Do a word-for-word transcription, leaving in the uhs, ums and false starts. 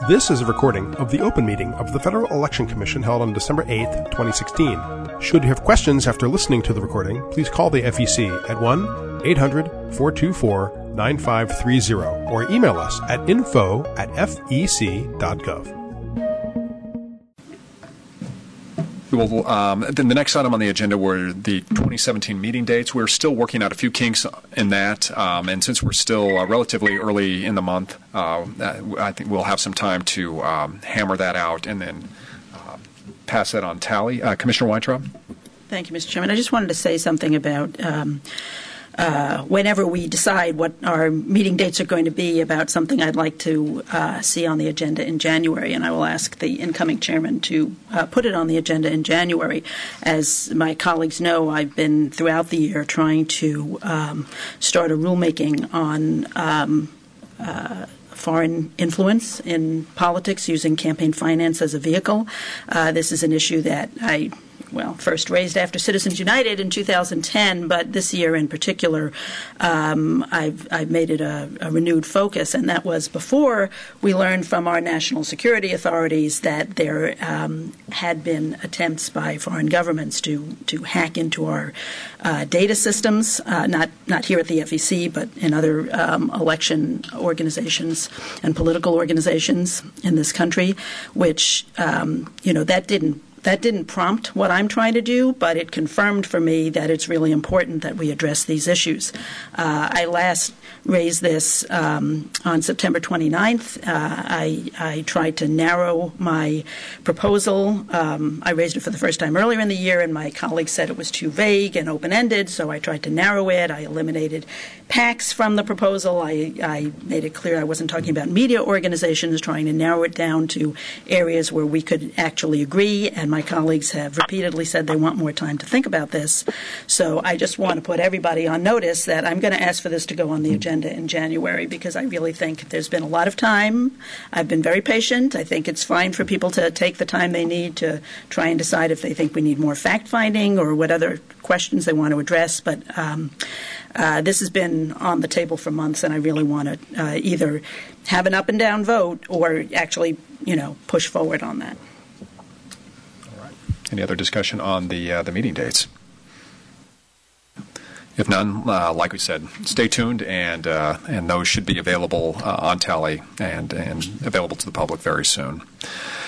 This is a recording of the open meeting of the Federal Election Commission held on December eighth, twenty sixteen. Should you have questions after listening to the recording, please call the F E C at one eight hundred four two four nine five three zero or email us at info at f e c dot gov. Well, um, then the next item on the agenda were the twenty seventeen meeting dates. We're still working out a few kinks in that, um, and since we're still uh, relatively early in the month, uh, I think we'll have some time to um, hammer that out and then uh, pass that on tally. Uh, Commissioner Weintraub? Thank you, Mister Chairman. I just wanted to say something about um, uh, whenever we decide what our meeting dates are going to be about something I'd like to uh, see on the agenda in January, and I will ask the incoming chairman to uh, put it on the agenda in January. As my colleagues know, I've been throughout the year trying to um, start a rulemaking on um, uh, foreign influence in politics using campaign finance as a vehicle. Uh, this is an issue that I well, first raised after Citizens United in two thousand ten, but this year in particular, um, I've, I've made it a, a renewed focus, and that was before we learned from our national security authorities that there um, had been attempts by foreign governments to, to hack into our uh, data systems, uh, not, not here at the F E C, but in other um, election organizations and political organizations in this country, which, um, you know, that didn't That didn't prompt what I'm trying to do, but it confirmed for me that it's really important that we address these issues. Uh, I last raised this um, on September twenty-ninth. Uh, I, I tried to narrow my proposal. Um, I raised it for the first time earlier in the year, and my colleagues said it was too vague and open-ended, so I tried to narrow it. I eliminated PACs from the proposal. I, I made it clear I wasn't talking about media organizations, trying to narrow it down to areas where we could actually agree, and my colleagues have repeatedly said they want more time to think about this. So I just want to put everybody on notice that I'm going to ask for this to go on the agenda in January because I really think there's been a lot of time. I've been very patient. I think it's fine for people to take the time they need to try and decide if they think we need more fact-finding or what other questions they want to address. But um, uh, this has been on the table for months, and I really want to uh, either have an up and down vote or actually, you know, push forward on that. Any other discussion on the uh, the meeting dates? If none, uh, like we said, stay tuned, and uh, and those should be available uh, on Tally and and available to the public very soon.